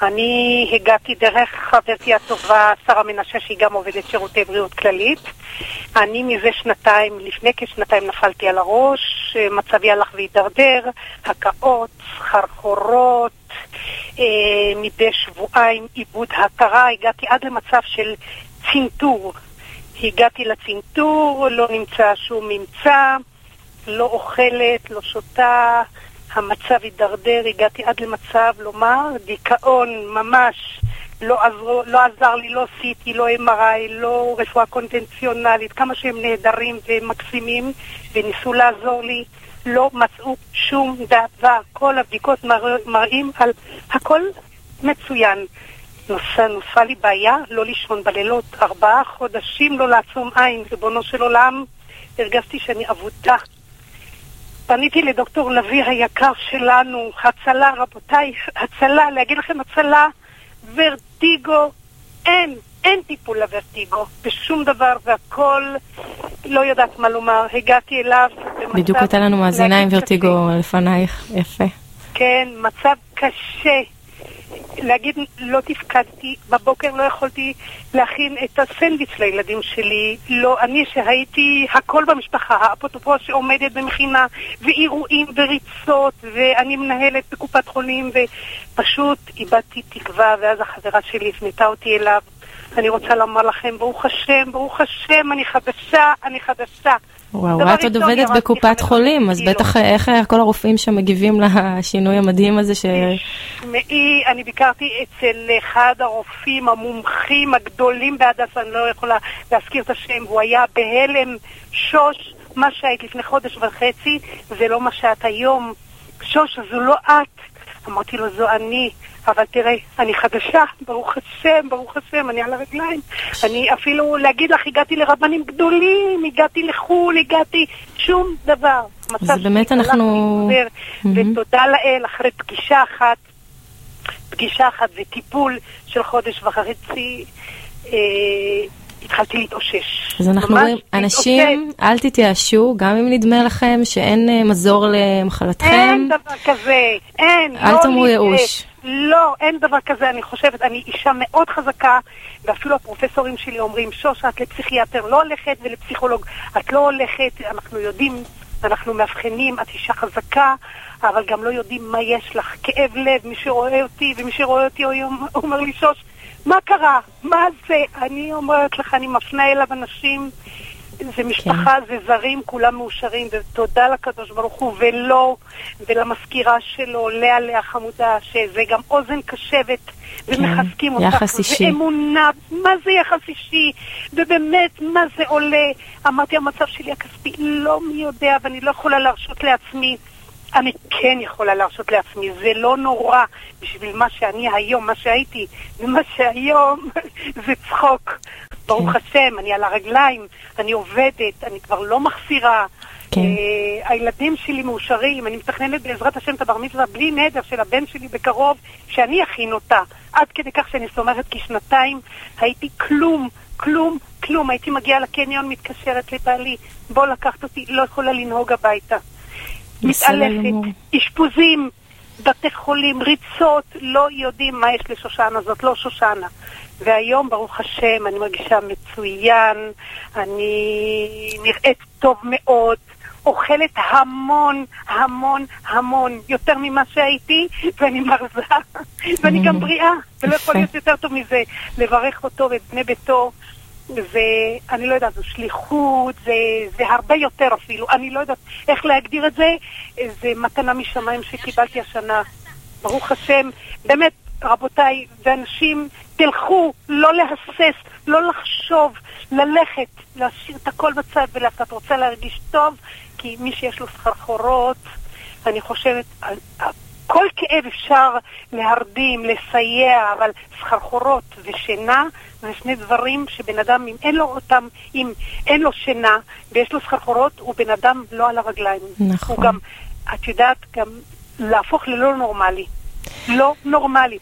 אני הגעתי דרך חברתי הטובה, שרה מנשה, שהיא גם עובדת שירותי בריאות כללית. אני מזה שנתיים, לפני כשנתיים נפלתי על הראש, מצבי הלך והידרדר, הקאות, סחרחורות, מדי שבועיים איבוד הכרה, הגעתי עד למצב של צינטור. הגעתי לצינטור, לא נמצא שום ממצא, לא אוכלת, לא שותה, המצב הידרדר, הגעתי עד למצב, לומר, דיכאון ממש, לא עזר לי, לא סיטי, לא MRI, לא רפואה קונבנציונלית, כמה שהם נהדרים ומקסימים, וניסו לעזור לי, לא מצאו שום דבר, כל הבדיקות מראים על הכל מצוין. נוספה לי בעיה, לא לישון בלילות, 4 חודשים לא לעצום עין, ריבונו של עולם, הרגשתי שאני עבודה. פניתי לדוקטור לוי היקר שלנו, הצלה, רבותיי, הצלה, להגיד לכם הצלה, ורטיגו, אין טיפול לוורטיגו, בשום דבר, והכל לא יודעת מה לומר, הגעתי אליו. בדיוק הייתה לנו מאזינה עם ורטיגו לפנייך, יפה. כן, מצב קשה. להגיד, לא תפקדתי, בבוקר לא יכולתי להכין את הסנדוויץ' לילדים שלי, לא, אני שהייתי הכל במשפחה, האפוטרופוס שעומדת במכינה, ואירועים וריצות, ואני מנהלת בקופת חולים, ופשוט איבדתי תקווה, ואז החברה שלי הפנתה אותי אליו. אני רוצה לומר לכם, ברוך השם, אני חדשה. וואו, את עוד עובדת בקופת חולים, אז בטח איך כל הרופאים שמגיבים לשינוי המדהים הזה אני ביקרתי אצל אחד הרופאים המומחים הגדולים בהדסה, אני לא יכולה להזכיר את השם, הוא היה בהלם, שוש, מה שהיית לפני חודש וחצי, זה לא מה שאת היום. שוש, זו לא את. אמרתי לו, זו אני. אבל תראה, אני חדשה, ברוך השם, אני על הרגליים. אני אפילו, להגיד לך, הגעתי לרבנים גדולים, הגעתי לחול, הגעתי שום דבר. אז באמת אנחנו... ותודה לאל, אחרי פגישה אחת וטיפול של חודש וחצי, התחלתי להתאושש. אז אנחנו רואים, אנשים, אל תתייאשו, גם אם נדמה לכם שאין מזור למחלתכם. אין דבר כזה, אין. אל תאמרו ייאוש. לא, אין דבר כזה, אני חושבת, אני אישה מאוד חזקה, ואפילו הפרופסורים שלי אומרים, שוש, את לפסיכיאטר לא הולכת ולפסיכולוג את לא הולכת, אנחנו יודעים, אנחנו מאבחנים, את אישה חזקה, אבל גם לא יודעים מה יש לך, כאב לב, מי שרואה אותי, ומי שרואה אותי אומר לי, שוש, מה קרה? מה זה? אני אומרת לך, אני מפנה אליו אנשים, זה משפחה, זה זרים, כולם מאושרים, ותודה לקדוש ברוך הוא, ולמזכירה שלו, לאה חמודה, שזה גם אוזן קשבת, ומחזקים אותך, יחס אישי. ואמונה, מה זה יחס אישי, ובאמת, מה זה עולה. אמרתי, המצב שלי הכספי לא מי יודע, ואני לא יכולה להרשות לעצמי. אני כן יכולה להרשות לעצמי, זה לא נורא בשביל מה שאני היום, מה שהייתי, ומה שהיום זה צחוק. ברוך השם, אני על הרגליים, אני עובדת, אני כבר לא מחסירה. הילדים שלי מאושרים, אני מתכננת בעזרת השם את הבר מצווה בלי נדר של הבן שלי בקרוב, שאני אכין אותה. עד כדי כך שאני סומרת כשנתיים, הייתי כלום. הייתי מגיעה לקניון, מתקשרת לבעלי, בוא לקחת אותי, לא יכולה לנהוג הביתה. מתעלפת, אשפוזים, בתי חולים, ריצות, לא יודעים מה יש לשושנה, זאת לא שושנה. והיום, ברוך השם, אני מרגישה מצוין, אני נראית טוב מאוד, אוכלת המון, יותר ממה שהייתי, ואני מרזה, ואני גם בריאה, ולא יכול להיות יותר טוב מזה, לברך אותו ואת בני ביתו, ואני לא יודעת, זו שליחות, זה הרבה יותר אפילו, אני לא יודעת איך להגדיר את זה, זה מתנה משמיים שקיבלתי השנה, ברוך השם, באמת, רבותיי, ואנשים, תלכו, לא להסס, לא לחשוב, ללכת, להשאיר את הכל בצד, ולאתה רוצה להרגיש טוב, כי מי שיש לו סחרחורות, אני חושבת, כל כאב אפשר להרדים, לסייע, אבל סחרחורות ושינה, זה שני דברים שבן אדם, אם אין לו שינה, ויש לו סחרחורות, הוא בן אדם לא על הרגליים. נכון. הוא גם, את יודעת, גם להפוך ללא נורמלי. לא נורמלי.